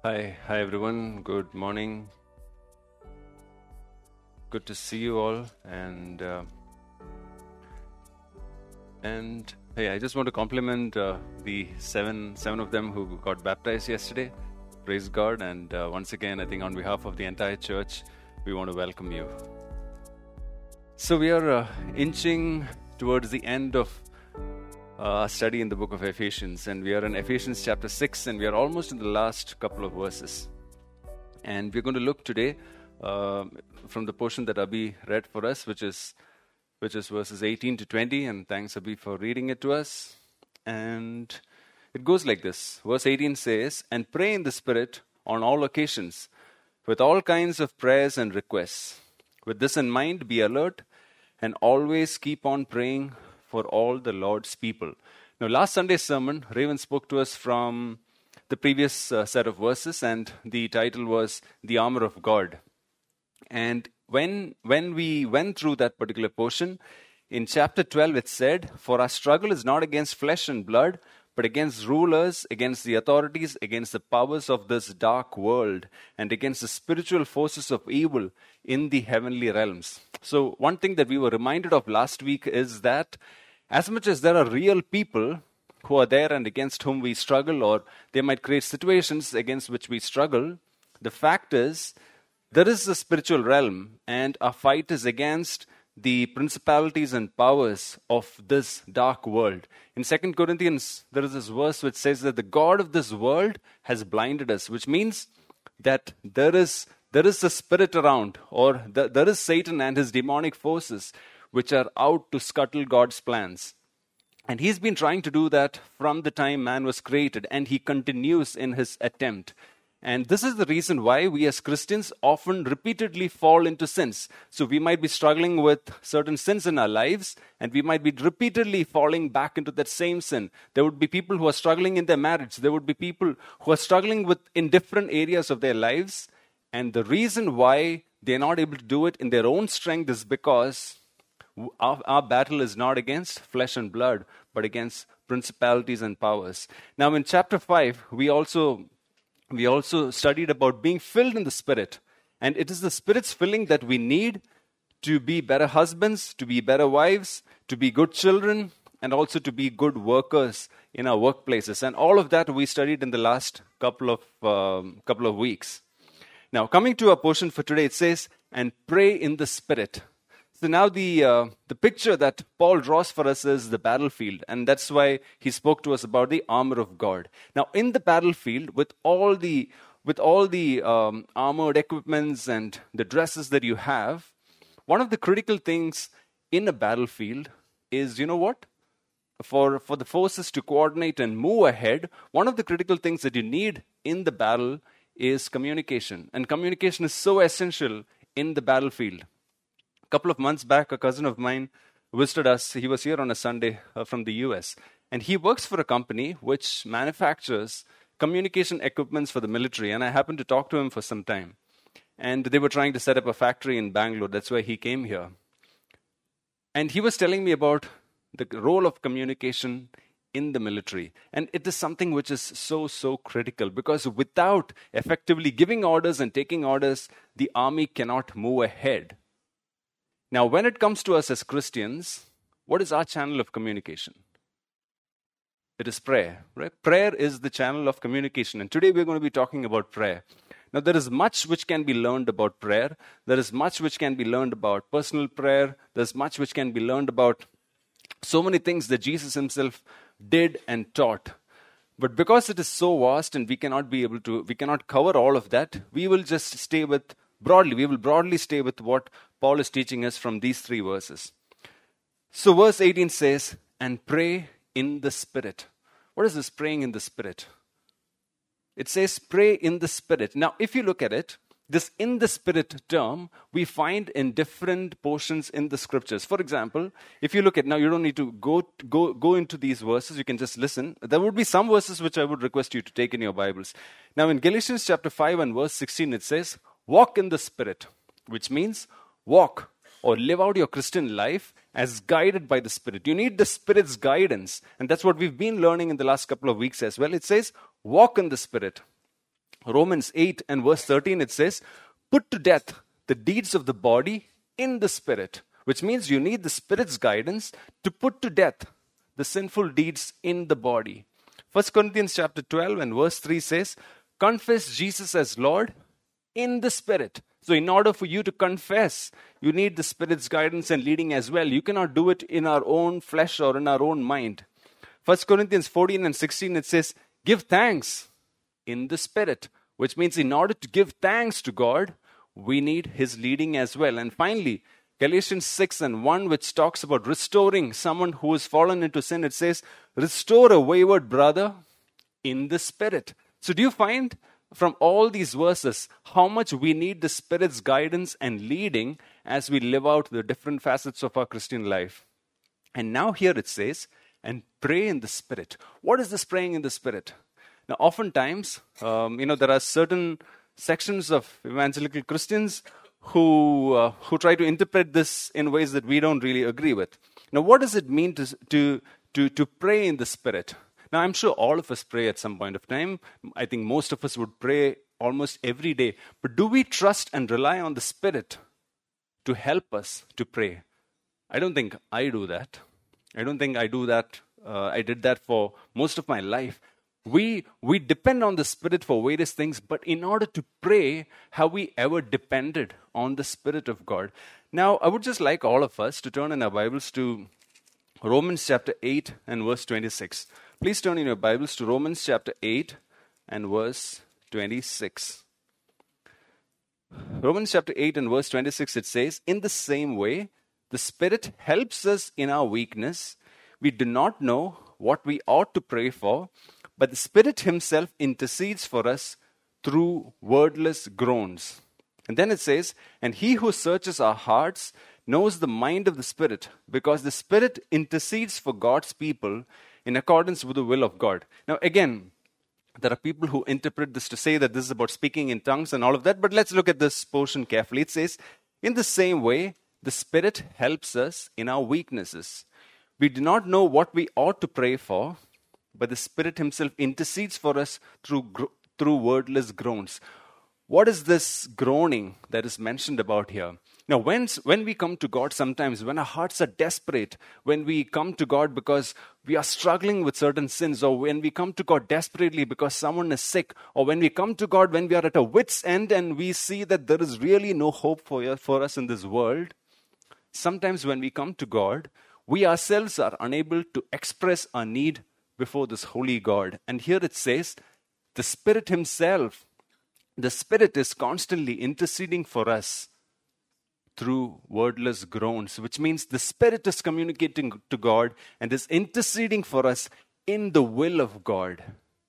Hi everyone. Good morning. Good to see you all. And hey, I just want to compliment the seven of them who got baptized yesterday. Praise God! And once again, I think on behalf of the entire church, we want to welcome you. So we are inching towards the end of our study in the book of Ephesians, and we are in Ephesians chapter 6, and we are almost in the last couple of verses. And we're going to look today from the portion that Abhi read for us, which is verses 18 to 20, and thanks Abhi for reading it to us. And it goes like this. Verse 18 says, "And pray in the Spirit on all occasions, with all kinds of prayers and requests. With this in mind, be alert, and always keep on praying for all the Lord's people." Now, last Sunday's sermon, Raven spoke to us from the previous set of verses, and the title was The Armor of God. And when we went through that particular portion, in chapter 12 it said, "For our struggle is not against flesh and blood, but against rulers, against the authorities, against the powers of this dark world, and against the spiritual forces of evil in the heavenly realms." So one thing that we were reminded of last week is that as much as there are real people who are there and against whom we struggle, or they might create situations against which we struggle, the fact is there is a spiritual realm, and our fight is against the principalities and powers of this dark world. In 2 Corinthians, there is this verse which says that the God of this world has blinded us, which means that there is a spirit around, or there is Satan and his demonic forces which are out to scuttle God's plans. And he's been trying to do that from the time man was created, and he continues in his attempt. And this is the reason why we as Christians often repeatedly fall into sins. So we might be struggling with certain sins in our lives, and we might be repeatedly falling back into that same sin. There would be people who are struggling in their marriage. There would be people who are struggling in different areas of their lives. And the reason why they're not able to do it in their own strength is because our battle is not against flesh and blood, but against principalities and powers. Now in chapter 5, we also studied about being filled in the Spirit. And it is the Spirit's filling that we need to be better husbands, to be better wives, to be good children, and also to be good workers in our workplaces. And all of that we studied in the last couple of weeks. Now, coming to our portion for today, it says, "And pray in the Spirit." So now the picture that Paul draws for us is the battlefield, and that's why he spoke to us about the armor of God. Now, in the battlefield, with all the armored equipments and the dresses that you have, one of the critical things in a battlefield is, you know what? For the forces to coordinate and move ahead, one of the critical things that you need in the battle is communication, and communication is so essential in the battlefield. A couple of months back, a cousin of mine visited us. He was here on a Sunday from the US. And he works for a company which manufactures communication equipments for the military. And I happened to talk to him for some time. And they were trying to set up a factory in Bangalore. That's why he came here. And he was telling me about the role of communication in the military. And it is something which is so critical, because without effectively giving orders and taking orders, the army cannot move ahead. Now, when it comes to us as Christians, what is our channel of communication? It is prayer, right? Prayer is the channel of communication. And today we're going to be talking about prayer. Now, there is much which can be learned about prayer. There is much which can be learned about personal prayer. There's much which can be learned about so many things that Jesus himself did and taught. But because it is so vast and we cannot cover all of that, we will just stay with we will broadly stay with what Paul is teaching us from these 3 verses. So verse 18 says, "And pray in the Spirit." What is this praying in the Spirit? It says pray in the Spirit. Now, if you look at it, this "in the Spirit" term we find in different portions in the scriptures. For example, if you look at, now you don't need to go into these verses, you can just listen. There would be some verses which I would request you to take in your Bibles. Now in Galatians chapter 5 and verse 16 it says, "Walk in the Spirit," which means walk or live out your Christian life as guided by the Spirit. You need the Spirit's guidance. And that's what we've been learning in the last couple of weeks as well. It says, walk in the Spirit. Romans 8 and verse 13, it says, put to death the deeds of the body in the Spirit, which means you need the Spirit's guidance to put to death the sinful deeds in the body. 1 Corinthians chapter 12 and verse 3 says, confess Jesus as Lord in the Spirit. So in order for you to confess, you need the Spirit's guidance and leading as well. You cannot do it in our own flesh or in our own mind. 1 Corinthians 14 and 16, it says, give thanks in the Spirit, which means in order to give thanks to God, we need His leading as well. And finally, Galatians 6 and 1, which talks about restoring someone who has fallen into sin, it says, restore a wayward brother in the Spirit. So do you find from all these verses how much we need the Spirit's guidance and leading as we live out the different facets of our Christian life? And now here it says, and pray in the Spirit. What is this praying in the Spirit? Now, oftentimes, there are certain sections of evangelical Christians who try to interpret this in ways that we don't really agree with. Now, what does it mean to pray in the Spirit? Now, I'm sure all of us pray at some point of time. I think most of us would pray almost every day. But do we trust and rely on the Spirit to help us to pray? I don't think I do that. I don't think I do that. I did that for most of my life. We depend on the Spirit for various things, but in order to pray, have we ever depended on the Spirit of God? Now, I would just like all of us to turn in our Bibles to Romans chapter 8 and verse 26. Please turn in your Bibles to Romans chapter 8 and verse 26. Romans chapter 8 and verse 26, it says, in the same way, the Spirit helps us in our weakness. We do not know what we ought to pray for, but the Spirit Himself intercedes for us through wordless groans. And then it says, and He who searches our hearts knows the mind of the Spirit, because the Spirit intercedes for God's people in accordance with the will of God. Now again, there are people who interpret this to say that this is about speaking in tongues and all of that, but let's look at this portion carefully. It says, in the same way, the Spirit helps us in our weaknesses. We do not know what we ought to pray for, but the Spirit Himself intercedes for us through wordless groans. What is this groaning that is mentioned about here? Now, when we come to God sometimes, when our hearts are desperate, when we come to God because we are struggling with certain sins, or when we come to God desperately because someone is sick, or when we come to God when we are at a wit's end and we see that there is really no hope for us in this world, sometimes when we come to God, we ourselves are unable to express our need before this holy God. And here it says, the Spirit Himself, the Spirit is constantly interceding for us through wordless groans, which means the Spirit is communicating to God and is interceding for us in the will of God.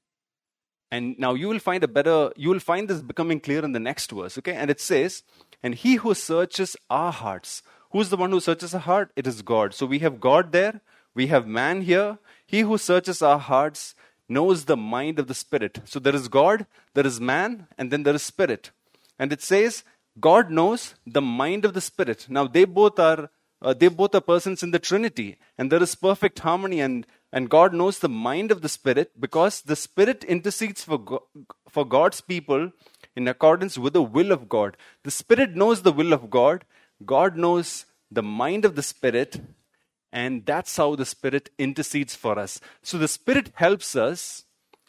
And now you will find this becoming clear in the next verse, okay? And it says, and He who searches our hearts. Who's the one who searches our heart? It is God. So we have God there, we have man here. He who searches our hearts knows the mind of the Spirit. So there is God, there is man, and then there is Spirit. And it says, God knows the mind of the Spirit. Now they both are persons in the Trinity, and there is perfect harmony, and God knows the mind of the Spirit because the Spirit intercedes for God's people in accordance with the will of God. The Spirit knows the will of God. God knows the mind of the Spirit, and that's how the Spirit intercedes for us. So the Spirit helps us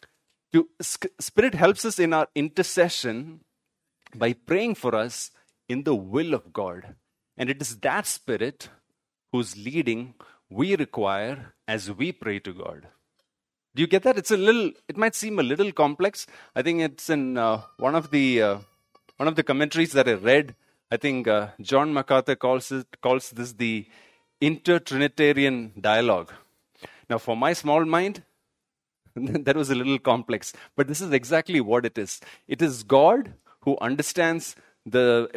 in our intercession by praying for us in the will of God. And it is that Spirit whose leading we require as we pray to God. Do you get that? It might seem a little complex. I think it's in one of the commentaries that I read. I think John MacArthur calls this the inter-Trinitarian dialogue. Now, for my small mind, that was a little complex, but this is exactly what it is. It is God who understands the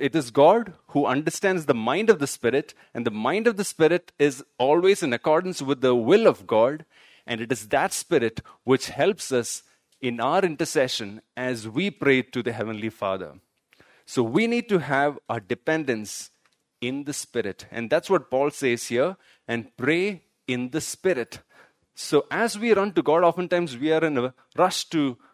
mind of the Spirit, and the mind of the Spirit is always in accordance with the will of God, and it is that Spirit which helps us in our intercession as we pray to the Heavenly Father. So we need to have our dependence in the Spirit. And that's what Paul says here, and pray in the Spirit. So as we run to God, oftentimes we are in a rush to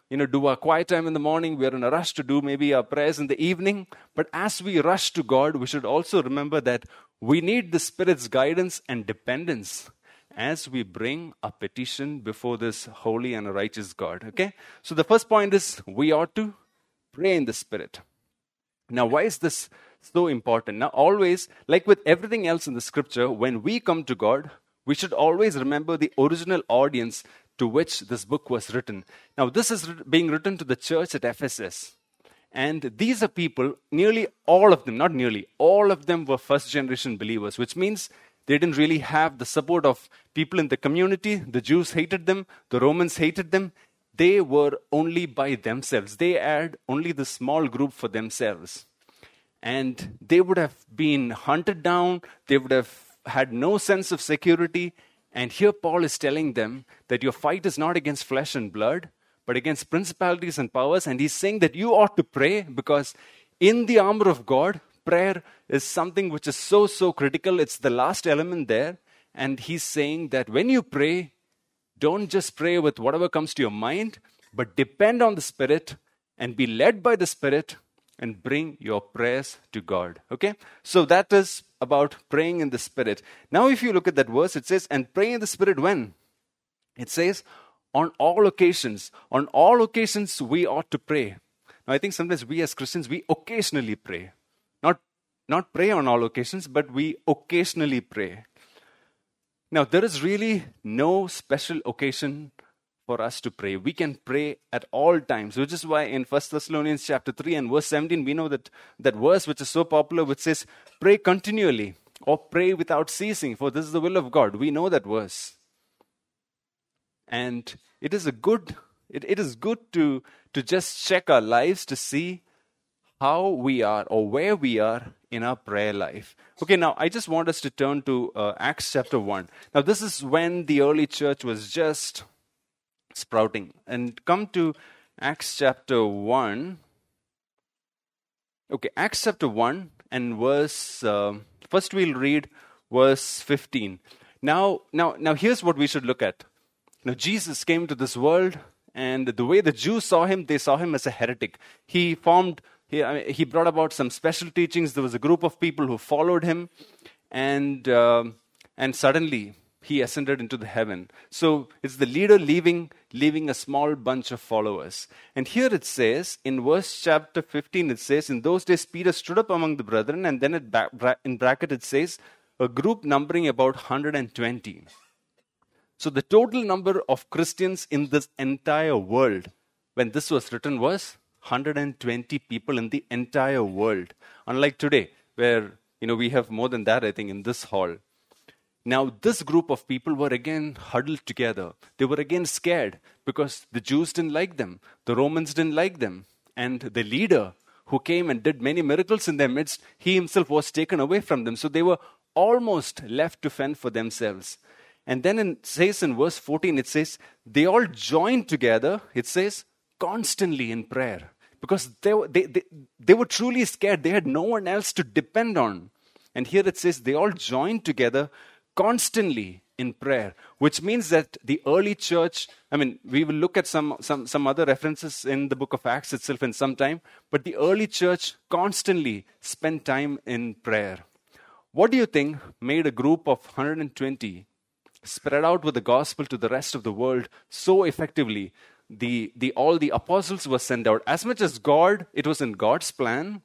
do our quiet time in the morning. We are in a rush to do maybe our prayers in the evening. But as we rush to God, we should also remember that we need the Spirit's guidance and dependence as we bring a petition before this holy and righteous God. Okay? So the first point is we ought to pray in the Spirit. Now, why is this so important? Now, always, like with everything else in the scripture, when we come to God, we should always remember the original audience to which this book was written. Now, this is being written to the church at Ephesus. And these are people, nearly all of them, not nearly, all of them were first generation believers, which means they didn't really have the support of people in the community. The Jews hated them. The Romans hated them. They were only by themselves. They had only the small group for themselves. And they would have been hunted down. They would have had no sense of security. And here Paul is telling them that your fight is not against flesh and blood, but against principalities and powers. And he's saying that you ought to pray, because in the armor of God, prayer is something which is so critical. It's the last element there. And he's saying that when you pray, don't just pray with whatever comes to your mind, but depend on the Spirit and be led by the Spirit and bring your prayers to God. Okay? So that is about praying in the Spirit. Now if you look at that verse, it says, and pray in the Spirit when? It says, on all occasions. On all occasions we ought to pray. Now I think sometimes we as Christians, we occasionally pray. Not pray on all occasions, but we occasionally pray. Now there is really no special occasion for us to pray. We can pray at all times, which is why in 1 Thessalonians chapter 3 and verse 17, we know that verse which is so popular, which says, pray continually or pray without ceasing, for this is the will of God. We know that verse. And it is good to just check our lives to see how we are or where we are in our prayer life. Okay, now I just want us to turn to Acts chapter 1. Now this is when the early church was just sprouting. And come to Acts chapter 1. Okay, Acts chapter 1 and verse, first we'll read verse 15. Now here's what we should look at. Now Jesus came to this world, and the way the Jews saw him, they saw him as a heretic. He brought about some special teachings. There was a group of people who followed him, and suddenly he ascended into the heaven. So it's the leader leaving a small bunch of followers. And here it says, in verse chapter 15, it says, in those days Peter stood up among the brethren, and then in bracket it says, a group numbering about 120. So the total number of Christians in this entire world, when this was written, was 120 people in the entire world. Unlike today, where we have more than that, I think, in this hall. Now, this group of people were again huddled together. They were again scared because the Jews didn't like them. The Romans didn't like them. And the leader who came and did many miracles in their midst, he himself was taken away from them. So they were almost left to fend for themselves. And then it says in verse 14, it says, they all joined together, it says, constantly in prayer. Because they were truly scared. They had no one else to depend on. And here it says, they all joined together constantly in prayer. Which means that the early church, we will look at some other references in the book of Acts itself in some time. But the early church constantly spent time in prayer. What do you think made a group of 120 spread out with the gospel to the rest of the world so effectively? All the apostles were sent out. As much as it was in God's plan,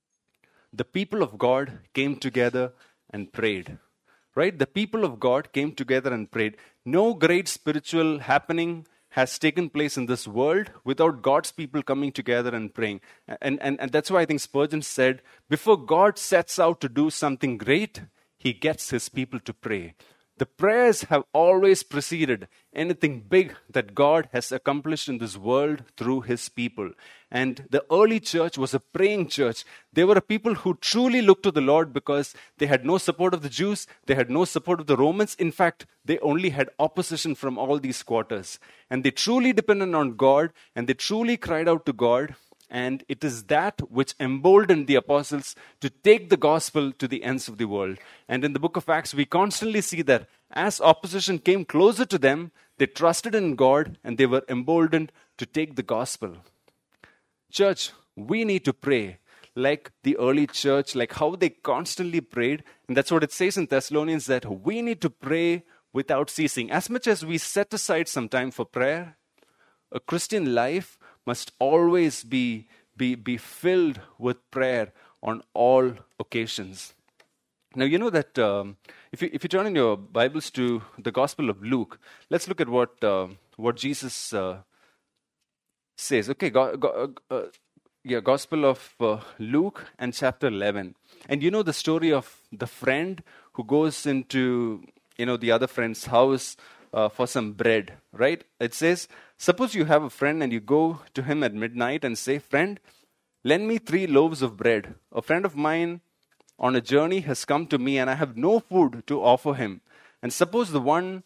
the people of God came together and prayed. Right? The people of God came together and prayed. No great spiritual happening has taken place in this world without God's people coming together and praying. And that's why I think Spurgeon said, before God sets out to do something great, he gets his people to pray. The prayers have always preceded anything big that God has accomplished in this world through his people. And the early church was a praying church. They were a people who truly looked to the Lord because they had no support of the Jews. They had no support of the Romans. In fact, they only had opposition from all these quarters. And they truly depended on God, and they truly cried out to God. And it is that which emboldened the apostles to take the gospel to the ends of the world. And in the book of Acts, we constantly see that as opposition came closer to them, They trusted in God and they were emboldened to take the gospel. Church, we need to pray like the early church, like how they constantly prayed. And that's what it says in Thessalonians, that we need to pray without ceasing. As much as we set aside some time for prayer, a Christian life must always be filled with prayer on all occasions. Now, you know that if you turn in your Bibles to the Gospel of Luke, let's look at what Jesus says. Okay, Gospel of Luke and chapter 11. And you know the story of the friend who goes into, the other friend's house for some bread, right? It says, suppose you have a friend and you go to him at midnight and say, friend, lend me 3 loaves of bread. A friend of mine on a journey has come to me and I have no food to offer him. And suppose the one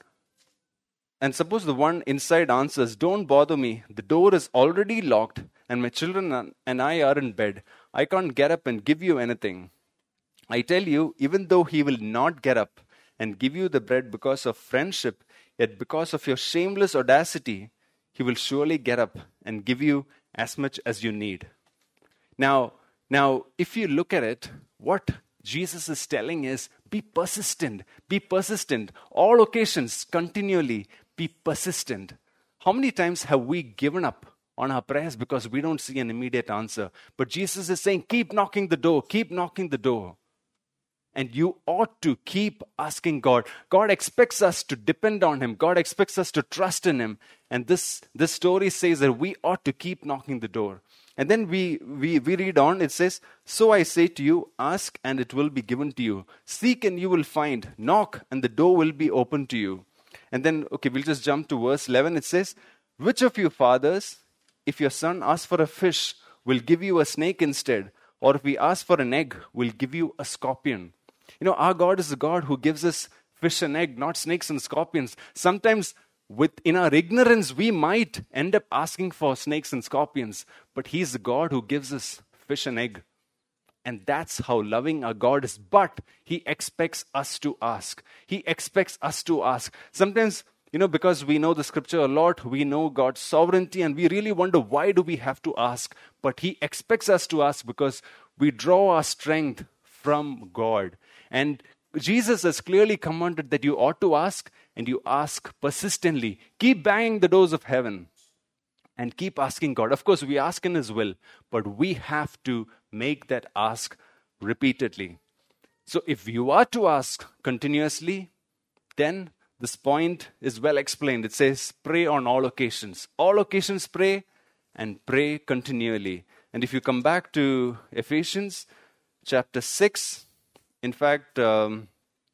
inside answers, don't bother me. The door is already locked and my children and I are in bed. I can't get up and give you anything. I tell you, even though he will not get up and give you the bread because of friendship, yet because of your shameless audacity, he will surely get up and give you as much as you need. Now, if you look at it, what Jesus is telling is, be persistent. Be persistent. All occasions, continually, be persistent. How many times have we given up on our prayers because we don't see an immediate answer? But Jesus is saying, keep knocking the door. Keep knocking the door. And you ought to keep asking God. God expects us to depend on Him. God expects us to trust in Him. And this story says that we ought to keep knocking the door. And then we read on, it says, so I say to you, ask and it will be given to you. Seek and you will find. Knock and the door will be open to you. And then, okay, we'll just jump to verse 11. It says, which of you fathers, if your son asks for a fish, will give you a snake instead? Or if we ask for an egg, will give you a scorpion? Our God is a God who gives us fish and egg, not snakes and scorpions. Sometimes in our ignorance, we might end up asking for snakes and scorpions, but He's the God who gives us fish and egg. And that's how loving our God is. But He expects us to ask. He expects us to ask. Sometimes, because we know the scripture a lot, we know God's sovereignty, and we really wonder, why do we have to ask? But He expects us to ask because we draw our strength from God. And Jesus has clearly commanded that you ought to ask, and you ask persistently. Keep banging the doors of heaven and keep asking God. Of course, we ask in His will, but we have to make that ask repeatedly. So if you are to ask continuously, then this point is well explained. It says, pray on all occasions. All occasions pray, and pray continually. And if you come back to Ephesians chapter 6, in fact, in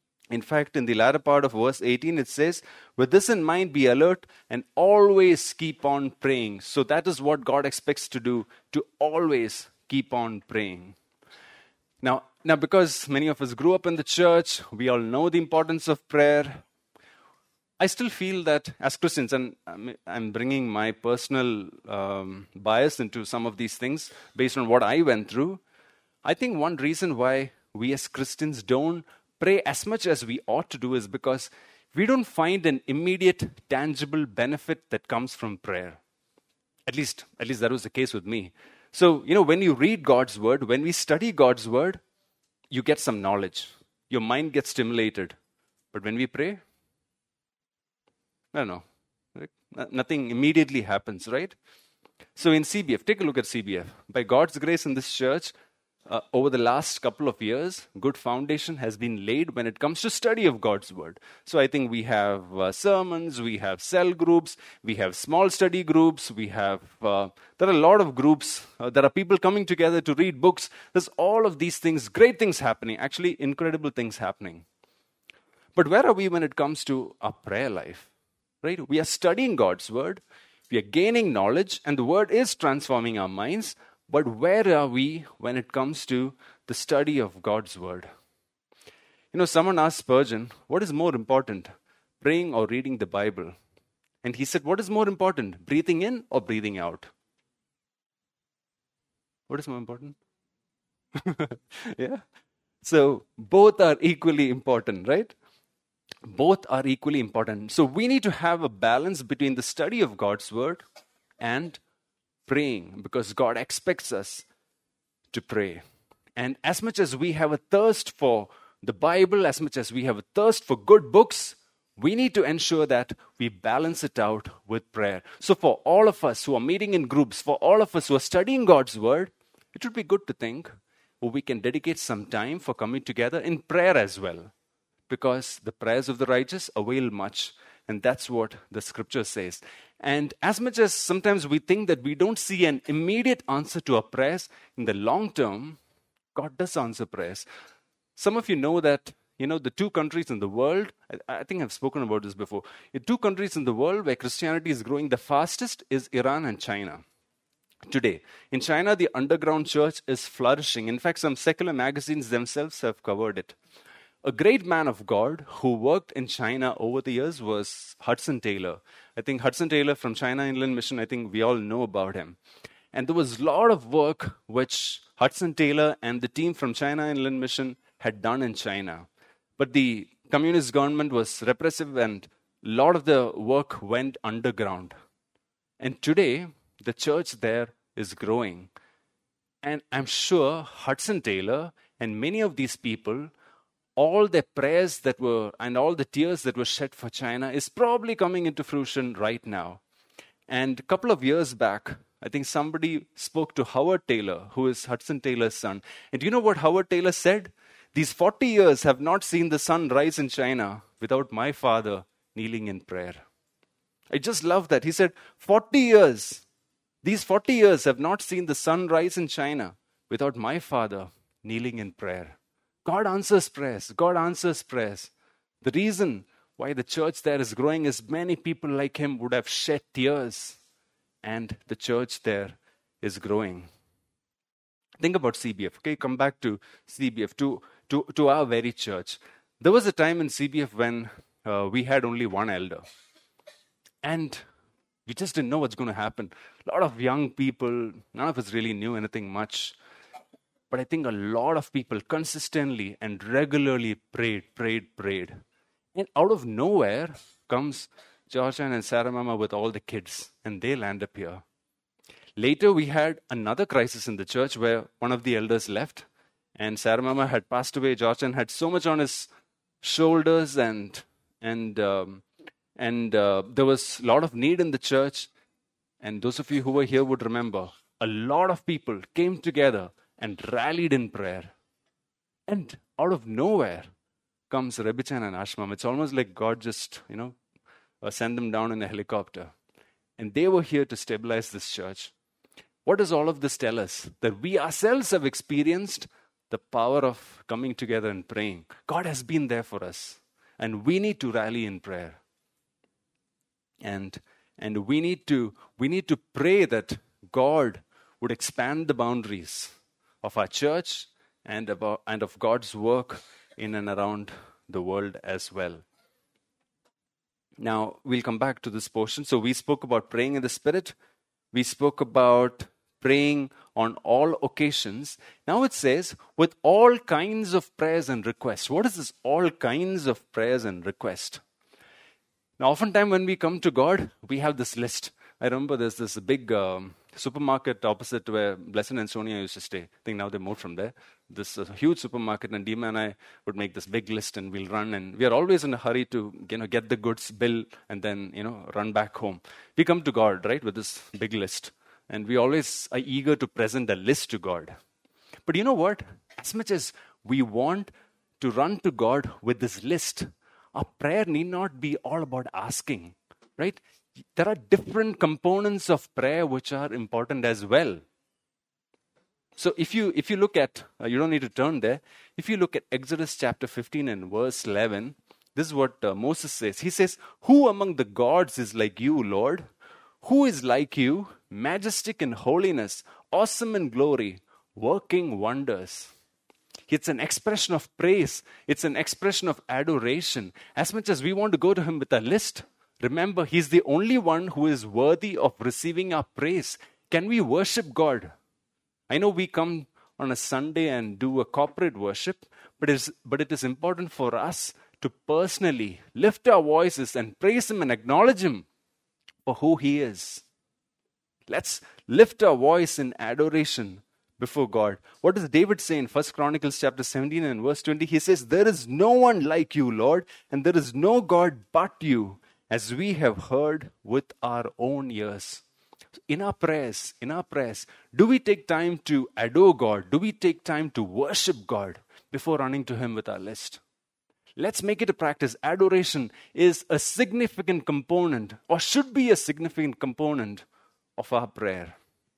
the latter part of verse 18, it says, with this in mind, be alert and always keep on praying. So that is what God expects to do, to always keep on praying. Now, because many of us grew up in the church, we all know the importance of prayer. I still feel that as Christians, and I'm bringing my personal bias into some of these things based on what I went through. I think one reason why we as Christians don't pray as much as we ought to do is because we don't find an immediate, tangible benefit that comes from prayer. At least that was the case with me. So, when you read God's word, when we study God's word, you get some knowledge. Your mind gets stimulated. But when we pray, I don't know. Nothing immediately happens, right? So in CBF, take a look at CBF. By God's grace in this church, over the last couple of years, good foundation has been laid when it comes to study of God's word. So I think we have sermons, we have cell groups, we have small study groups, there are a lot of groups, there are people coming together to read books. There's all of these things, great things happening, actually incredible things happening. But where are we when it comes to our prayer life? Right? We are studying God's word, we are gaining knowledge, and the word is transforming our minds. But where are we when it comes to the study of God's word? Someone asked Spurgeon, what is more important, praying or reading the Bible? And he said, what is more important, breathing in or breathing out? What is more important? Yeah. So both are equally important, right? Both are equally important. So we need to have a balance between the study of God's word and praying, because God expects us to pray. And as much as we have a thirst for the Bible, as much as we have a thirst for good books, we need to ensure that we balance it out with prayer. So for all of us who are meeting in groups, for all of us who are studying God's word, it would be good to think, we can dedicate some time for coming together in prayer as well, because the prayers of the righteous avail much. And that's what the scripture says. And as much as sometimes we think that we don't see an immediate answer to our prayers, in the long term, God does answer prayers. Some of you know that, the two countries in the world, I think I've spoken about this before. The two countries in the world where Christianity is growing the fastest is Iran and China. Today, in China, the underground church is flourishing. In fact, some secular magazines themselves have covered it. A great man of God who worked in China over the years was Hudson Taylor. I think Hudson Taylor from China Inland Mission, I think we all know about him. And there was a lot of work which Hudson Taylor and the team from China Inland Mission had done in China. But the communist government was repressive and a lot of the work went underground. And today, the church there is growing. And I'm sure Hudson Taylor and many of these people, all their prayers that were, and all the tears that were shed for China is probably coming into fruition right now. And a couple of years back, I think somebody spoke to Howard Taylor, who is Hudson Taylor's son. And do you know what Howard Taylor said? These 40 years have not seen the sun rise in China without my father kneeling in prayer. I just love that. He said, 40 years, these 40 years have not seen the sun rise in China without my father kneeling in prayer. God answers prayers. God answers prayers. The reason why the church there is growing is many people like him would have shed tears, and the church there is growing. Think about CBF. Okay, come back to CBF, to our very church. There was a time in CBF when we had only one elder, and we just didn't know what's going to happen. A lot of young people, none of us really knew anything much. But I think a lot of people consistently and regularly prayed. And out of nowhere comes Georgian and Sarah Mama with all the kids, and they land up here. Later, we had another crisis in the church where one of the elders left, and Sarah Mama had passed away. Georgian had so much on his shoulders, and there was a lot of need in the church. And those of you who were here would remember, a lot of people came together and rallied in prayer. And out of nowhere comes Rebichan and Ashmam. It's almost like God just, sent them down in a helicopter. And they were here to stabilize this church. What does all of this tell us? That we ourselves have experienced the power of coming together and praying. God has been there for us. And we need to rally in prayer. And we need to pray that God would expand the boundaries of our church and of God's work in and around the world as well. Now, we'll come back to this portion. So we spoke about praying in the Spirit. We spoke about praying on all occasions. Now it says, with all kinds of prayers and requests. What is this all kinds of prayers and requests? Now, oftentimes when we come to God, we have this list. I remember there's this big supermarket opposite where Blessed and Sonia used to stay. I think now they moved from there. This huge supermarket, and Dima and I would make this big list, and we'll run. And we are always in a hurry to get the goods, bill, and then run back home. We come to God, right, with this big list, and we always are eager to present a list to God. But you know what? As much as we want to run to God with this list, our prayer need not be all about asking, right? There are different components of prayer which are important as well. So if you look at, you don't need to turn there. If you look at Exodus chapter 15 and verse 11, this is what Moses says. He says, "Who among the gods is like you, Lord? Who is like you, majestic in holiness, awesome in glory, working wonders?" It's an expression of praise. It's an expression of adoration. As much as we want to go to him with a list, remember, he's the only one who is worthy of receiving our praise. Can we worship God? I know we come on a Sunday and do a corporate worship, but it is important for us to personally lift our voices and praise Him and acknowledge Him for who He is. Let's lift our voice in adoration before God. What does David say in 1 Chronicles chapter 17 and verse 20? He says, "There is no one like you, Lord, and there is no God but you, as we have heard with our own ears." In our prayers, do we take time to adore God? Do we take time to worship God before running to Him with our list? Let's make it a practice. Adoration is a significant component, or should be a significant component of our prayer.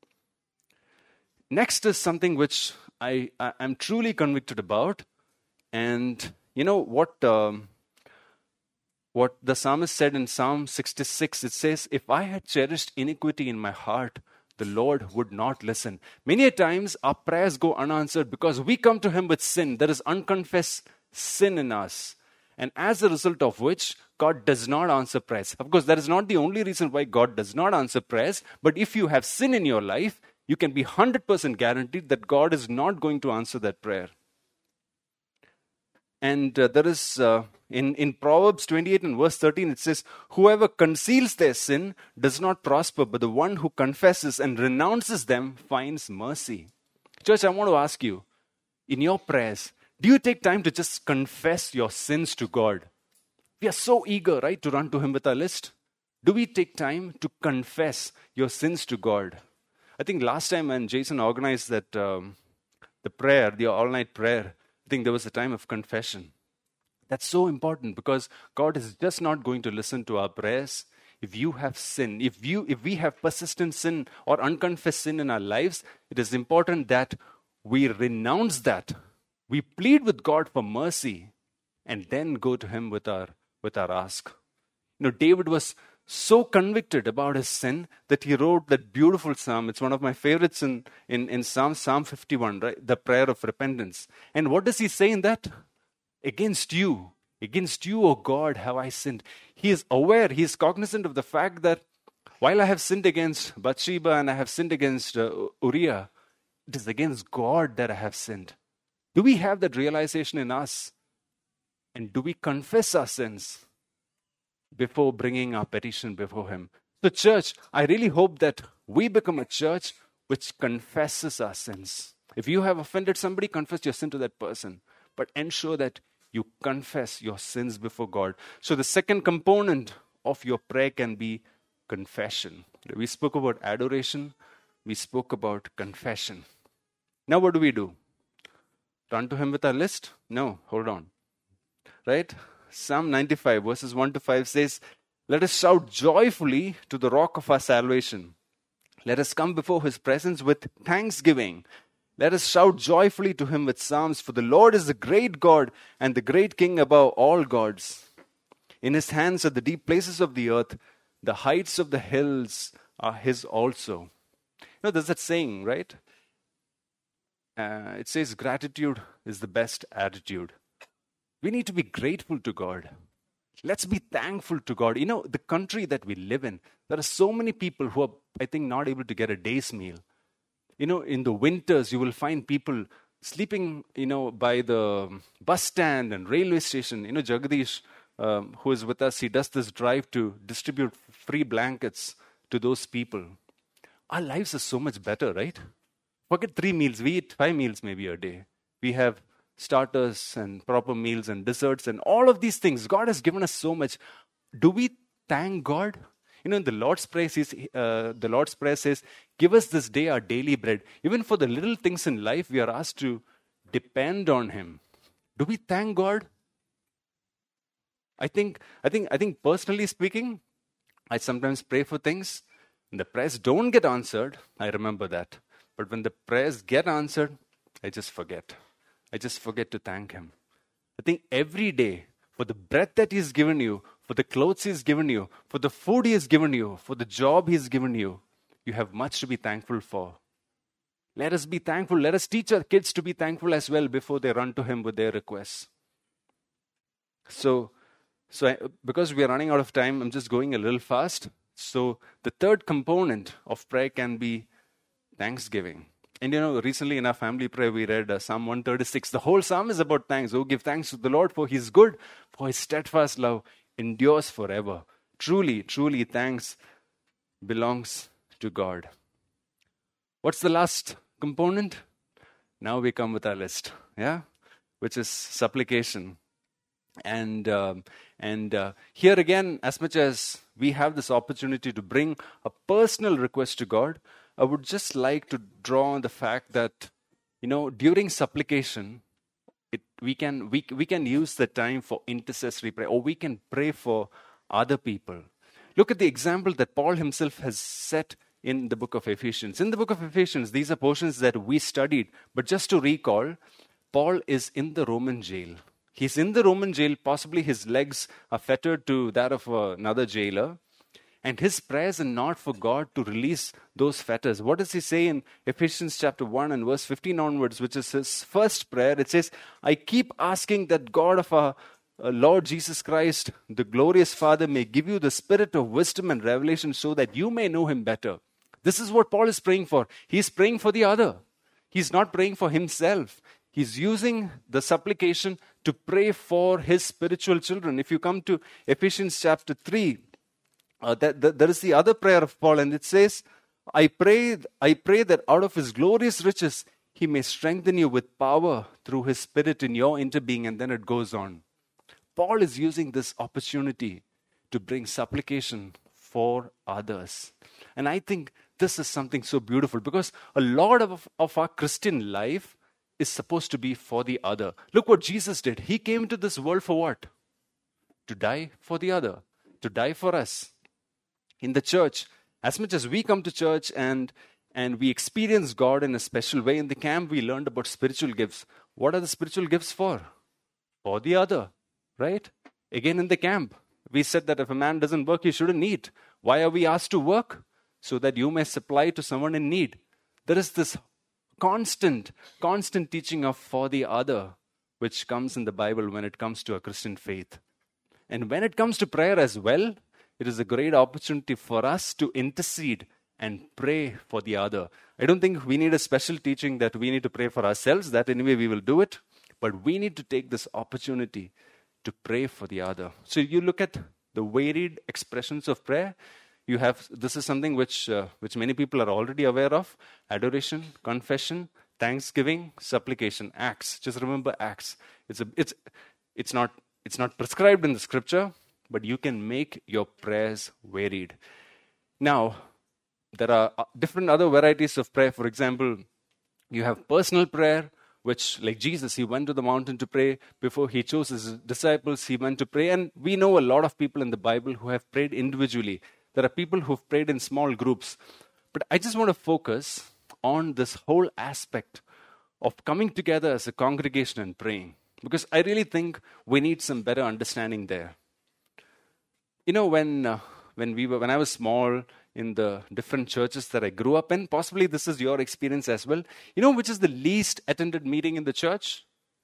Next is something which I'm truly convicted about. And you know what the psalmist said in Psalm 66, it says, "If I had cherished iniquity in my heart, the Lord would not listen." Many a times our prayers go unanswered because we come to Him with sin. There is unconfessed sin in us. And as a result of which, God does not answer prayers. Of course, that is not the only reason why God does not answer prayers. But if you have sin in your life, you can be 100% guaranteed that God is not going to answer that prayer. And there is, in Proverbs 28 and verse 13, it says, "Whoever conceals their sin does not prosper, but the one who confesses and renounces them finds mercy." Church, I want to ask you, in your prayers, do you take time to just confess your sins to God? We are so eager, right, to run to Him with our list. Do we take time to confess your sins to God? I think last time when Jason organized that the all-night prayer, I think there was a time of confession. That's so important because God is just not going to listen to our prayers if you have sin. If we have persistent sin or unconfessed sin in our lives, it is important that we renounce that. We plead with God for mercy and then go to Him with our ask. You know, David was so convicted about his sin that he wrote that beautiful psalm. It's one of my favorites in Psalm 51, right? The prayer of repentance. And what does he say in that? Against you, O God, have I sinned. He is aware, he is cognizant of the fact that while I have sinned against Bathsheba and I have sinned against Uriah, it is against God that I have sinned. Do we have that realization in us? And do we confess our sins before bringing our petition before Him? So church, I really hope that we become a church which confesses our sins. If you have offended somebody, confess your sin to that person. But ensure that you confess your sins before God. So the second component of your prayer can be confession. We spoke about adoration. We spoke about confession. Now what do? Run to Him with our list? No, hold on. Right? Psalm 95 verses 1 to 5 says, "Let us shout joyfully to the rock of our salvation. Let us come before His presence with thanksgiving. Let us shout joyfully to Him with psalms, for the Lord is the great God and the great King above all gods. In His hands are the deep places of the earth. The heights of the hills are His also." You know, there's that saying, right? It says gratitude is the best attitude. We need to be grateful to God. Let's be thankful to God. You know, the country that we live in, there are so many people who are, I think, not able to get a day's meal. You know, in the winters, you will find people sleeping, by the bus stand and railway station. You know, Jagadish, who is with us, he does this drive to distribute free blankets to those people. Our lives are so much better, right? Forget 3 meals. We eat 5 meals maybe a day. We have starters and proper meals and desserts and all of these things. God has given us so much. Do we thank God? You know, in the Lord's Prayer, says, "Give us this day our daily bread." Even for the little things in life, we are asked to depend on Him. Do we thank God? I think personally speaking, I sometimes pray for things and the prayers don't get answered. I remember that. But when the prayers get answered, I just forget. I just forget to thank Him. I think every day, for the breath that He's given you, for the clothes He's given you, for the food He has given you, for the job He's given you, you have much to be thankful for. Let us be thankful. Let us teach our kids to be thankful as well before they run to Him with their requests. Because we are running out of time, I'm just going a little fast. So the third component of prayer can be thanksgiving. And recently in our family prayer, we read Psalm 136. The whole psalm is about thanks. Oh, give thanks to the Lord, for He is good, for His steadfast love endures forever. Truly, truly, thanks belongs to God. What's the last component? Now we come with our list, which is supplication. And here again, as much as we have this opportunity to bring a personal request to God, I would just like to draw on the fact that, during supplication, we can use the time for intercessory prayer, or we can pray for other people. Look at the example that Paul himself has set in the book of Ephesians. In the book of Ephesians, these are portions that we studied, but just to recall, Paul is in the Roman jail. He's in the Roman jail, possibly his legs are fettered to that of another jailer. And his prayers are not for God to release those fetters. What does he say in Ephesians chapter 1 and verse 15 onwards, which is his first prayer? It says, I keep asking that God of our Lord Jesus Christ, the glorious Father, may give you the spirit of wisdom and revelation so that you may know Him better. This is what Paul is praying for. He's praying for the other. He's not praying for himself. He's using the supplication to pray for his spiritual children. If you come to Ephesians chapter 3, there is the other prayer of Paul, and it says, I pray that out of His glorious riches, He may strengthen you with power through His Spirit in your inner being. And then it goes on. Paul is using this opportunity to bring supplication for others. And I think this is something so beautiful, because a lot of our Christian life is supposed to be for the other. Look what Jesus did. He came to this world for what? To die for the other, to die for us. In the church, as much as we come to church and we experience God in a special way, in the camp we learned about spiritual gifts. What are the spiritual gifts for? For the other, right? Again, in the camp, we said that if a man doesn't work, he shouldn't eat. Why are we asked to work? So that you may supply to someone in need. There is this constant teaching of for the other, which comes in the Bible when it comes to a Christian faith. And when it comes to prayer as well, it is a great opportunity for us to intercede and pray for the other. I don't think we need a special teaching that we need to pray for ourselves. That anyway we will do it. But we need to take this opportunity to pray for the other. So you look at the varied expressions of prayer. You have, this is something which many people are already aware of: adoration, confession, thanksgiving, supplication, acts. Just remember acts. It's not prescribed in the scripture, but you can make your prayers varied. Now, there are different other varieties of prayer. For example, you have personal prayer, which, like Jesus, He went to the mountain to pray. Before He chose His disciples, He went to pray. And we know a lot of people in the Bible who have prayed individually. There are people who've prayed in small groups. But I just want to focus on this whole aspect of coming together as a congregation and praying, because I really think we need some better understanding there. When I was small, in the different churches that I grew up in, possibly this is your experience as well. Which is the least attended meeting in the church?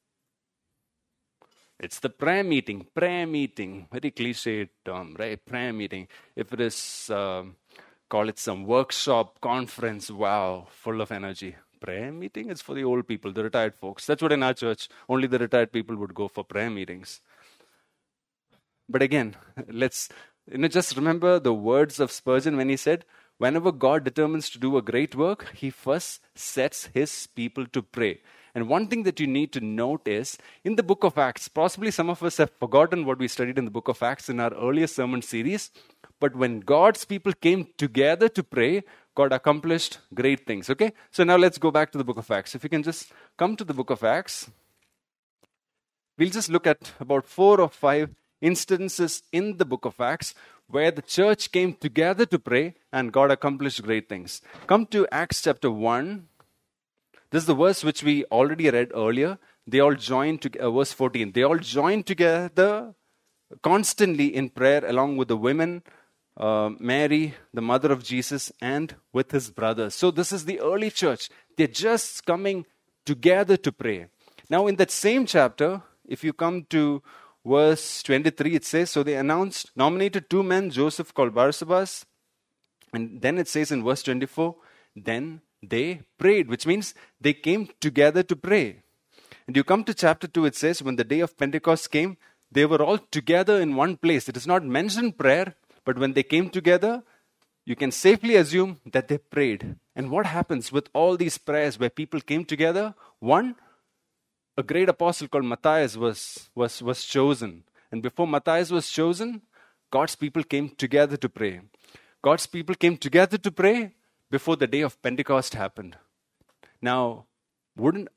It's the prayer meeting. Prayer meeting. Very cliche term, right? Prayer meeting. If it is, call it some workshop, conference, wow, full of energy. Prayer meeting is for the old people, the retired folks. That's what in our church, only the retired people would go for prayer meetings. But again, let's just remember the words of Spurgeon when he said, whenever God determines to do a great work, He first sets His people to pray. And one thing that you need to note is, in the book of Acts, possibly some of us have forgotten what we studied in the book of Acts in our earlier sermon series, but when God's people came together to pray, God accomplished great things. Okay? So now let's go back to the book of Acts. If you can just come to the book of Acts, we'll just look at about 4 or 5 instances in the book of Acts where the church came together to pray and God accomplished great things. Come to Acts chapter 1. This is the verse which we already read earlier. They all joined to verse 14. They all joined together constantly in prayer along with the women, Mary, the mother of Jesus, and with His brothers. So this is the early church. They're just coming together to pray. Now in that same chapter, if you come to verse 23, it says, so they nominated 2 men, Joseph called Barsabas. And then it says in verse 24, then they prayed, which means they came together to pray. And you come to chapter 2, it says, when the day of Pentecost came, they were all together in one place. It is not mentioned prayer, but when they came together, you can safely assume that they prayed. And what happens with all these prayers where people came together? One, a great apostle called Matthias was chosen. And before Matthias was chosen, God's people came together to pray. God's people came together to pray before the day of Pentecost happened. Now, wouldn't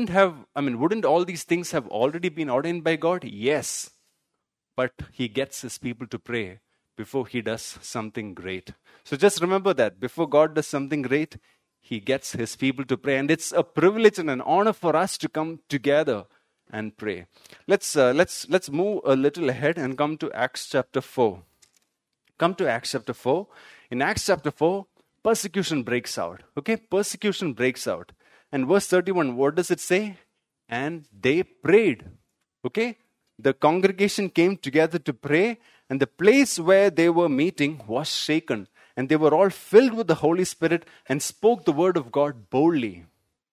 all these things have already been ordained by God? Yes. But He gets His people to pray before He does something great. So just remember that before God does something great, He gets His people to pray. And it's a privilege and an honor for us to come together and pray. Let's move a little ahead and come to Acts chapter 4. Come to Acts chapter 4. In Acts chapter 4, persecution breaks out. Okay, persecution breaks out. And verse 31, what does it say? And they prayed. Okay, the congregation came together to pray, and the place where they were meeting was shaken. And they were all filled with the Holy Spirit and spoke the word of God boldly.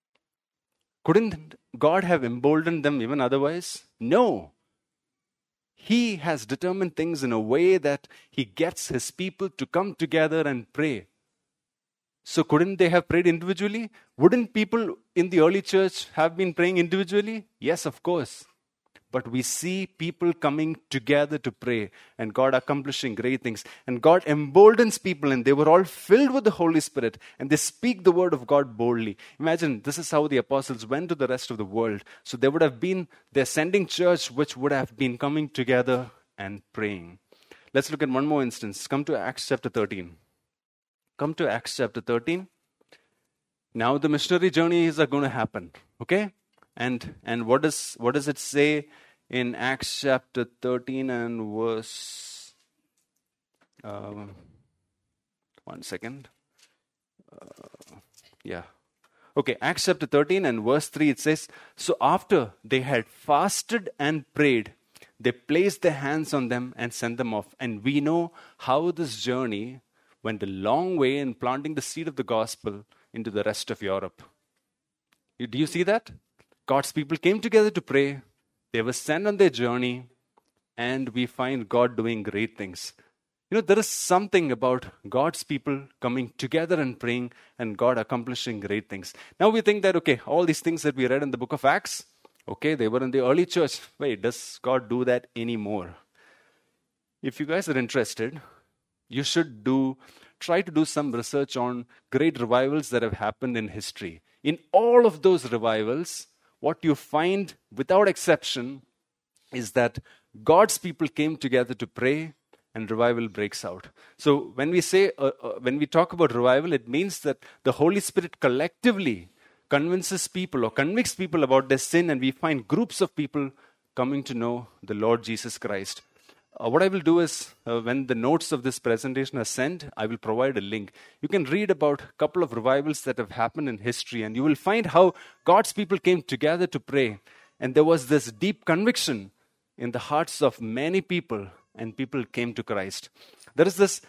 Couldn't God have emboldened them even otherwise? No. He has determined things in a way that He gets His people to come together and pray. So couldn't they have prayed individually? Wouldn't people in the early church have been praying individually? Yes, of course. But we see people coming together to pray and God accomplishing great things. And God emboldens people, and they were all filled with the Holy Spirit, and they speak the word of God boldly. Imagine, this is how the apostles went to the rest of the world. So there would have been the ascending church which would have been coming together and praying. Let's look at one more instance. Come to Acts chapter 13. Come to Acts chapter 13. Now the missionary journeys are going to happen. Okay? And what does it say in Acts chapter 13 and verse... one second. Okay, Acts chapter 13 and verse 3, it says, so after they had fasted and prayed, they placed their hands on them and sent them off. And we know how this journey went a long way in planting the seed of the gospel into the rest of Europe. Do you see that? God's people came together to pray. They were sent on their journey, and we find God doing great things. You know, there is something about God's people coming together and praying and God accomplishing great things. Now we think that, okay, all these things that we read in the book of Acts, okay, they were in the early church. Wait, does God do that anymore? If you guys are interested, you should try to do some research on great revivals that have happened in history. In all of those revivals, what you find without exception is that God's people came together to pray and revival breaks out. So when we talk about revival, it means that the Holy Spirit collectively convinces people or convicts people about their sin, and we find groups of people coming to know the Lord Jesus Christ. What I will do is, when the notes of this presentation are sent, I will provide a link. You can read about a couple of revivals that have happened in history, and you will find how God's people came together to pray. And there was this deep conviction in the hearts of many people, and people came to Christ. There is this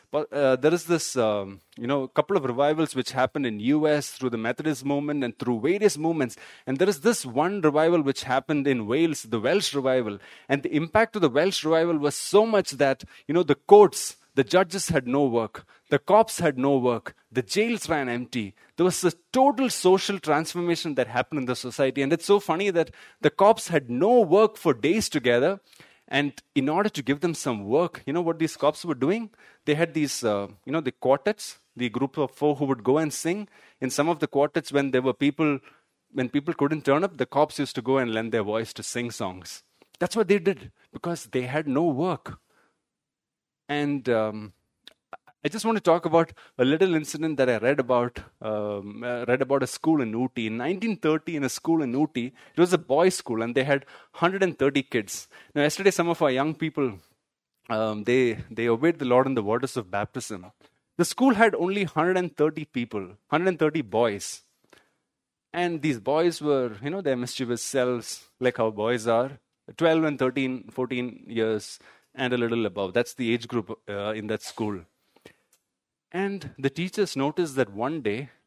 couple of revivals which happened in US through the Methodist movement and through various movements. And there is this one revival which happened in Wales, the Welsh revival. And the impact of the Welsh revival was so much that, the courts, the judges had no work. The cops had no work. The jails ran empty. There was a total social transformation that happened in the society. And it's so funny that the cops had no work for days together. And in order to give them some work, you know what these cops were doing? They had these, the quartets, the group of four who would go and sing. In some of the quartets, when people couldn't turn up, the cops used to go and lend their voice to sing songs. That's what they did, because they had no work. And I just want to talk about a little incident that I read about a school in Ooty. In 1930, in a school in Ooty, it was a boys' school, and they had 130 kids. Now, yesterday, some of our young people, they obeyed the Lord in the waters of baptism. The school had only 130 people, 130 boys. And these boys were, their mischievous selves, like how boys are, 12 and 13, 14 years, and a little above. That's the age group in that school. And the teachers noticed that one day,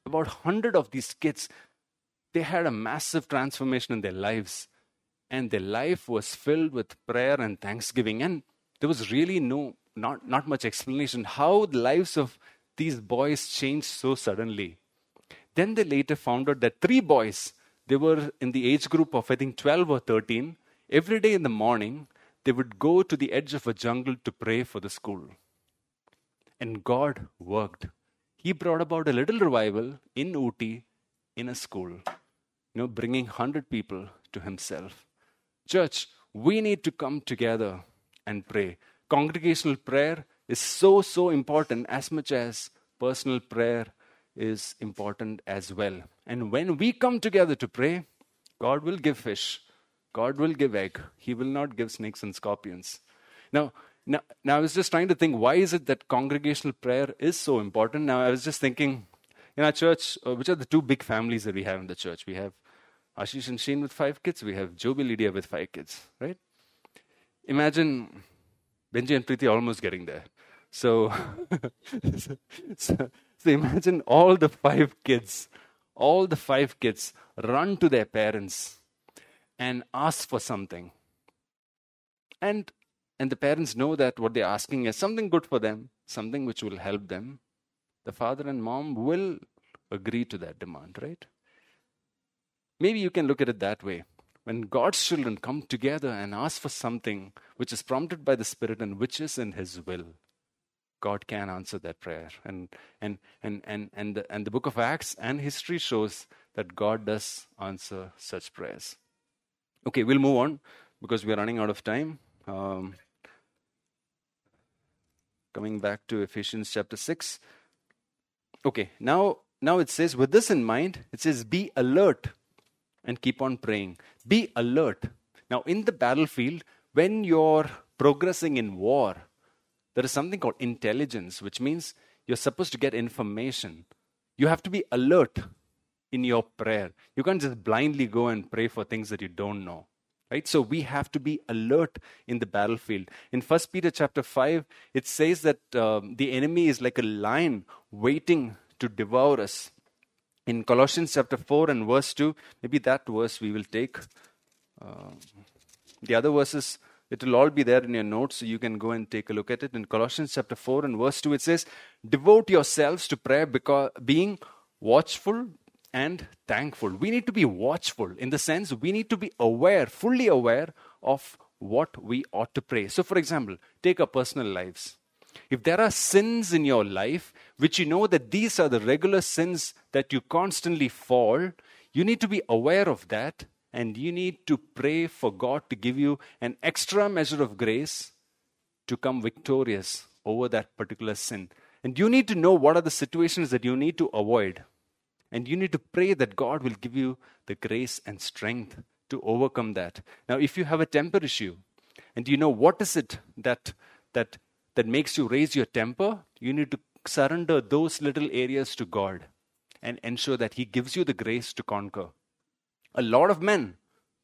about 100 of these kids, they had a massive transformation in their lives. And their life was filled with prayer and thanksgiving. And there was really not much explanation how the lives of these boys changed so suddenly. Then they later found out that 3 boys, they were in the age group of, I think, 12 or 13. Every day in the morning, they would go to the edge of a jungle to pray for the school. And God worked. He brought about a little revival in Ooty, in a school, bringing 100 people to himself. Church, we need to come together and pray. Congregational prayer is so important, as much as personal prayer is important as well. And when we come together to pray, God will give fish. God will give egg. He will not give snakes and scorpions. Now I was just trying to think, why is it that congregational prayer is so important? Now I was just thinking, in our church, which are the 2 big families that we have in the church? We have Ashish and Shane with 5 kids. We have Joby Lydia with 5 kids, right? Imagine Benji and Preeti almost getting there. So imagine all the 5 kids run to their parents and ask for something. And the parents know that what they're asking is something good for them, something which will help them. The father and mom will agree to that demand, right? Maybe you can look at it that way. When God's children come together and ask for something which is prompted by the Spirit and which is in His will, God can answer that prayer. And the book of Acts and history shows that God does answer such prayers. Okay, we'll move on because we're running out of time. Coming back to Ephesians chapter 6. Okay, now it says, with this in mind, it says, be alert and keep on praying. Be alert. Now, in the battlefield, when you're progressing in war, there is something called intelligence, which means you're supposed to get information. You have to be alert in your prayer. You can't just blindly go and pray for things that you don't know. Right? So we have to be alert in the battlefield. In 1 Peter chapter 5, it says that the enemy is like a lion waiting to devour us. In Colossians chapter 4 and verse 2, maybe that verse we will take. The other verses, it will all be there in your notes, so you can go and take a look at it. In Colossians chapter 4 and verse 2, it says, devote yourselves to prayer, because being watchful and thankful. We need to be watchful in the sense we need to be aware, fully aware of what we ought to pray. So for example, take our personal lives. If there are sins in your life, which you know that these are the regular sins that you constantly fall, you need to be aware of that, and you need to pray for God to give you an extra measure of grace to come victorious over that particular sin. And you need to know what are the situations that you need to avoid. And you need to pray that God will give you the grace and strength to overcome that. Now, if you have a temper issue, and you know what is it that makes you raise your temper, you need to surrender those little areas to God and ensure that He gives you the grace to conquer. A lot of men,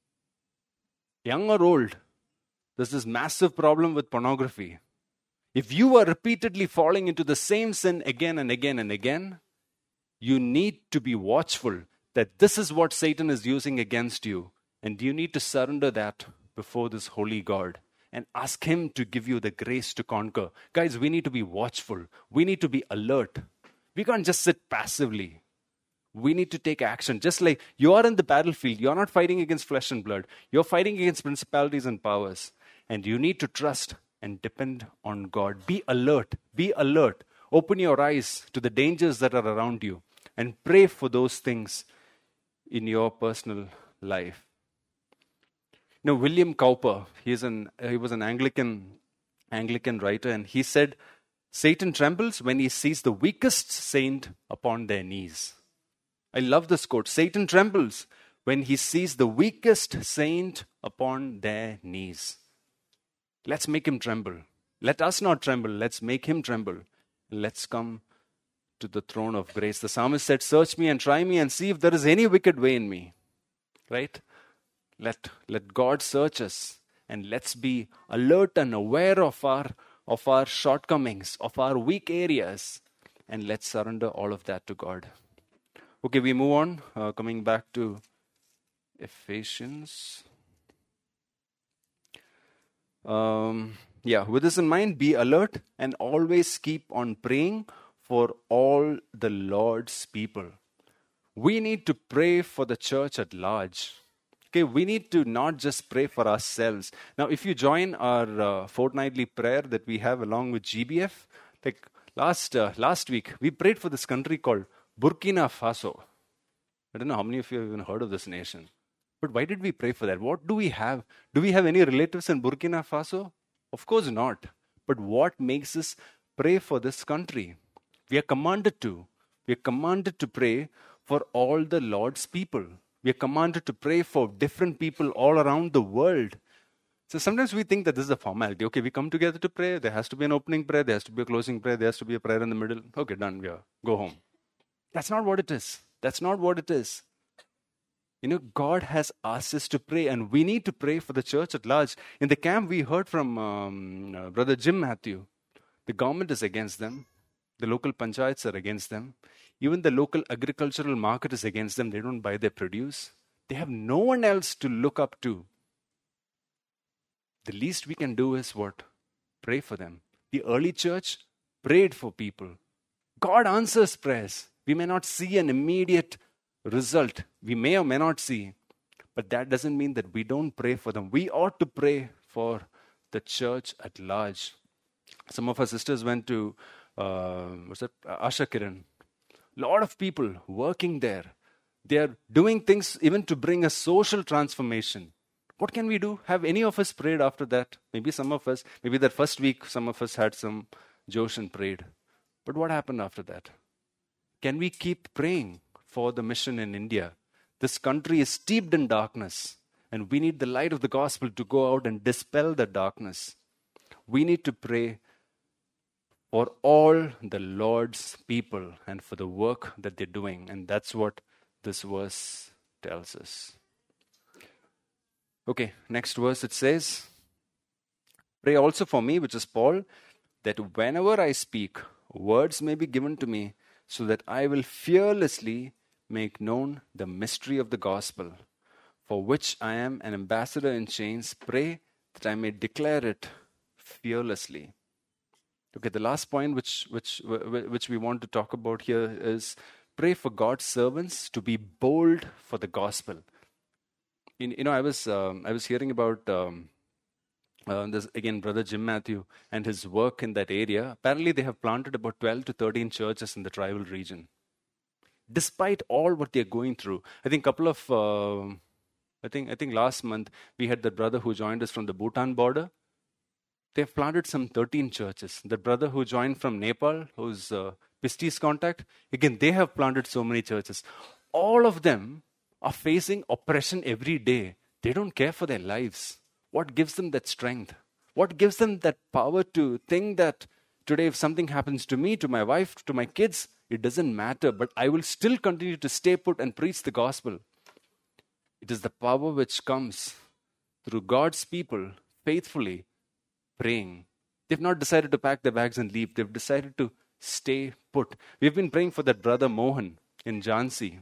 young or old, there's this massive problem with pornography. If you are repeatedly falling into the same sin again and again and again, you need to be watchful that this is what Satan is using against you. And you need to surrender that before this holy God and ask Him to give you the grace to conquer. Guys, we need to be watchful. We need to be alert. We can't just sit passively. We need to take action. Just like you are in the battlefield, you're not fighting against flesh and blood. You're fighting against principalities and powers. And you need to trust and depend on God. Be alert. Be alert. Open your eyes to the dangers that are around you and pray for those things in your personal life. You know, William Cowper, he was an Anglican writer, and he said, Satan trembles when he sees the weakest saint upon their knees. I love this quote. Satan trembles when he sees the weakest saint upon their knees. Let's make him tremble. Let us not tremble. Let's make him tremble. Let's come to the throne of grace. The psalmist said, search me and try me and see if there is any wicked way in me. Right? Let God search us, and let's be alert and aware of our shortcomings, of our weak areas, and let's surrender all of that to God. Okay, we move on. Coming back to Ephesians. With this in mind, be alert and always keep on praying for all the Lord's people. We need to pray for the church at large. Okay, we need to not just pray for ourselves. Now, if you join our fortnightly prayer that we have along with GBF, like last week, we prayed for this country called Burkina Faso. I don't know how many of you have even heard of this nation. But why did we pray for that? What do we have? Do we have any relatives in Burkina Faso? Of course not. But what makes us pray for this country? We are commanded to. We are commanded to pray for all the Lord's people. We are commanded to pray for different people all around the world. So sometimes we think that this is a formality. Okay, we come together to pray. There has to be an opening prayer. There has to be a closing prayer. There has to be a prayer in the middle. Okay, done. Yeah, go home. That's not what it is. That's not what it is. God has asked us to pray, and we need to pray for the church at large. In the camp, we heard from Brother Jim Matthew. The government is against them. The local panchayats are against them. Even the local agricultural market is against them. They don't buy their produce. They have no one else to look up to. The least we can do is what? Pray for them. The early church prayed for people. God answers prayers. We may not see an immediate result. We may or may not see. But that doesn't mean that we don't pray for them. We ought to pray for the church at large. Some of our sisters went to Asha Kiran. A lot of people working there. They are doing things even to bring a social transformation. What can we do? Have any of us prayed after that? Maybe some of us, maybe that first week, some of us had some Josh and prayed. But what happened after that? Can we keep praying for the mission in India? This country is steeped in darkness, and we need the light of the gospel to go out and dispel the darkness. We need to pray for all the Lord's people and for the work that they're doing. And that's what this verse tells us. Okay, next verse it says, pray also for me, which is Paul, that whenever I speak, words may be given to me, so that I will fearlessly make known the mystery of the gospel, for which I am an ambassador in chains. Pray that I may declare it fearlessly. Okay, the last point which we want to talk about here is pray for God's servants to be bold for the gospel. I was hearing about this again, Brother Jim Matthew and his work in that area. Apparently, they have planted about 12 to 13 churches in the tribal region. Despite all what they're going through, I think last month we had the brother who joined us from the Bhutan border. They've planted some 13 churches. The brother who joined from Nepal, who's Pistis contact, again, they have planted so many churches. All of them are facing oppression every day. They don't care for their lives. What gives them that strength? What gives them that power to think that today if something happens to me, to my wife, to my kids, it doesn't matter, but I will still continue to stay put and preach the gospel. It is the power which comes through God's people faithfully praying. They've not decided to pack their bags and leave. They've decided to stay put. We've been praying for that brother Mohan in Jhansi.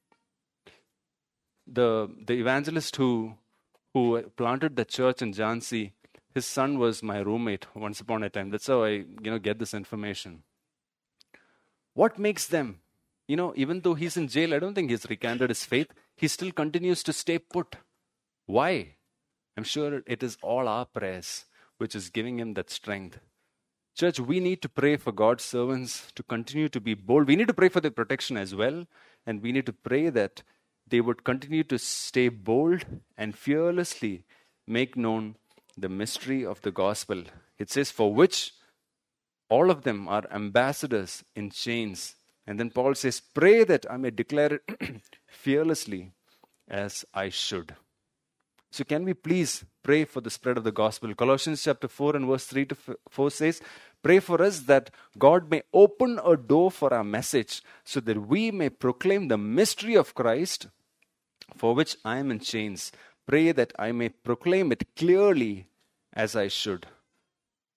The evangelist who planted the church in Jhansi, his son was my roommate once upon a time. That's how I get this information. What makes them? Even though he's in jail, I don't think he's recanted his faith. He still continues to stay put. Why? I'm sure it is all our prayers which is giving him that strength. Church, we need to pray for God's servants to continue to be bold. We need to pray for their protection as well. And we need to pray that they would continue to stay bold and fearlessly make known the mystery of the gospel. It says, for which all of them are ambassadors in chains. And then Paul says, pray that I may declare it fearlessly as I should. So can we please pray for the spread of the gospel? Colossians chapter 4 and verse 3 to 4 says, pray for us that God may open a door for our message so that we may proclaim the mystery of Christ, for which I am in chains. Pray that I may proclaim it clearly as I should.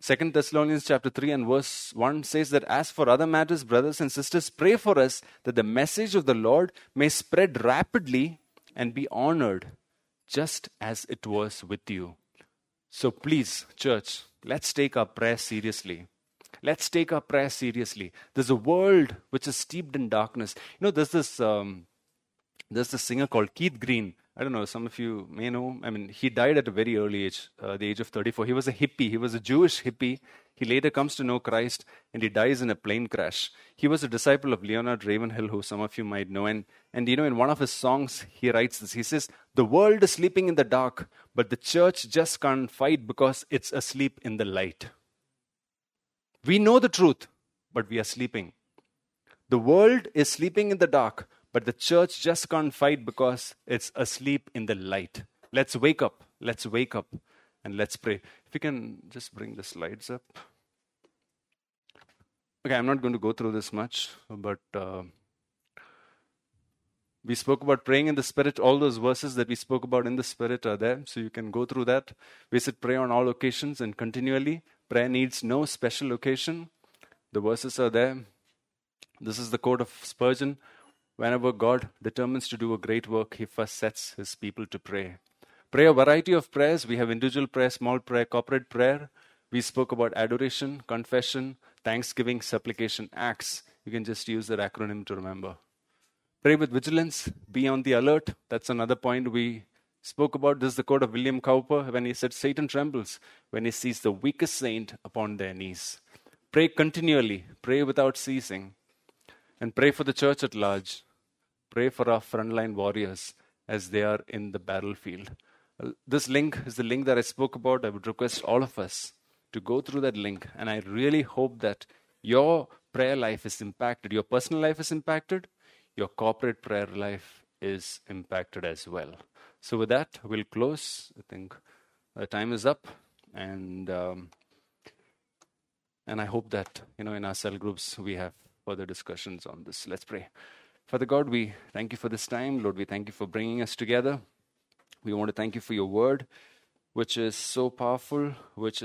2 Thessalonians chapter 3 and verse 1 says that as for other matters, brothers and sisters, pray for us that the message of the Lord may spread rapidly and be honored, just as it was with you. So please, church, let's take our prayer seriously. Let's take our prayer seriously. There's a world which is steeped in darkness. There's this singer called Keith Green. I don't know, some of you may know. I mean, he died at a very early age, the age of 34. He was a hippie. He was a Jewish hippie. He later comes to know Christ, and he dies in a plane crash. He was a disciple of Leonard Ravenhill, who some of you might know. And in one of his songs, he writes this. He says, "The world is sleeping in the dark, but the church just can't fight because it's asleep in the light." We know the truth, but we are sleeping. The world is sleeping in the dark, but the church just can't fight because it's asleep in the light. Let's wake up. Let's wake up and let's pray. If you can just bring the slides up. Okay, I'm not going to go through this much, but we spoke about praying in the Spirit. All those verses that we spoke about in the Spirit are there, so you can go through that. We said pray on all occasions and continually. Prayer needs no special occasion. The verses are there. This is the quote of Spurgeon. Whenever God determines to do a great work, he first sets his people to pray. Pray a variety of prayers. We have individual prayer, small prayer, corporate prayer. We spoke about adoration, confession, thanksgiving, supplication, acts. You can just use that acronym to remember. Pray with vigilance. Be on the alert. That's another point we spoke about. This is the quote of William Cowper when he said, Satan trembles when he sees the weakest saint upon their knees. Pray continually. Pray without ceasing. And pray for the church at large. Pray for our frontline warriors as they are in the battlefield. This link is the link that I spoke about. I would request all of us to go through that link. And I really hope that your prayer life is impacted. Your personal life is impacted. Your corporate prayer life is impacted as well. So with that, we'll close. I think time is up. And I hope that, in our cell groups, we have further discussions on this. Let's pray. Father God, we thank you for this time. Lord, we thank you for bringing us together. We want to thank you for your word, which is so powerful, which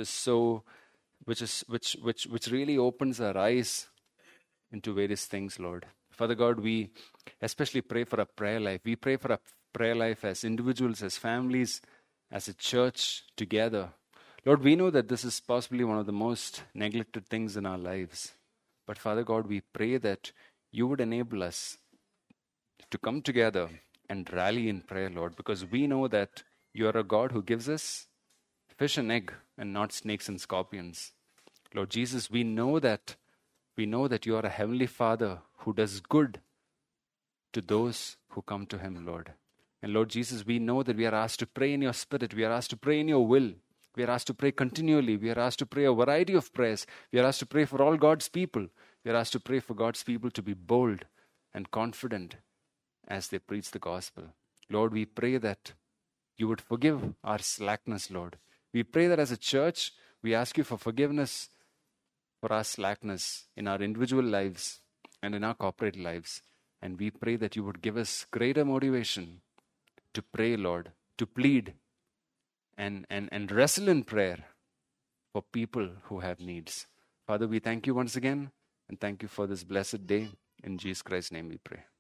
really opens our eyes into various things, Lord. Father God, we especially pray for our prayer life. We pray for our prayer life as individuals, as families, as a church together. Lord, we know that this is possibly one of the most neglected things in our lives. But Father God, we pray that you would enable us to come together and rally in prayer, Lord, because we know that you are a God who gives us fish and egg and not snakes and scorpions. Lord Jesus, we know that you are a heavenly Father who does good to those who come to him, Lord. And Lord Jesus, we know that we are asked to pray in your Spirit. We are asked to pray in your will. We are asked to pray continually. We are asked to pray a variety of prayers. We are asked to pray for all God's people. We are asked to pray for God's people to be bold and confident as they preach the gospel. Lord, we pray that you would forgive our slackness, Lord. We pray that as a church, we ask you for forgiveness for our slackness in our individual lives and in our corporate lives. And we pray that you would give us greater motivation to pray, Lord, to plead and wrestle in prayer for people who have needs. Father, we thank you once again and thank you for this blessed day. In Jesus Christ's name we pray.